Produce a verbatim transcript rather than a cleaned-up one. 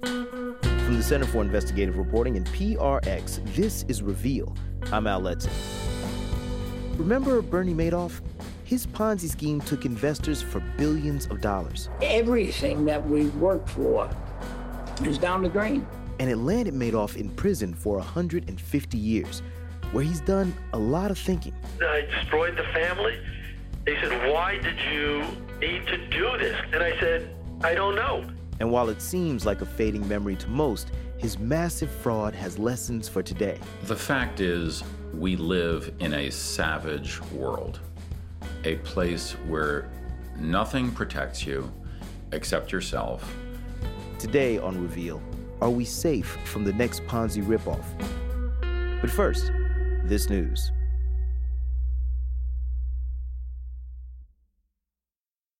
From the Center for Investigative Reporting and P R X, this is Reveal. I'm Al Letson. Remember Bernie Madoff? His Ponzi scheme took investors for billions of dollars. Everything that we worked for is down the drain. And it landed Madoff in prison for one hundred fifty years, where he's done a lot of thinking. I destroyed the family. They said, why did you need to do this? And I said, I don't know. And while it seems like a fading memory to most, his massive fraud has lessons for today. The fact is, we live in a savage world, a place where nothing protects you except yourself. Today on Reveal, are we safe from the next Ponzi ripoff? But first, this news.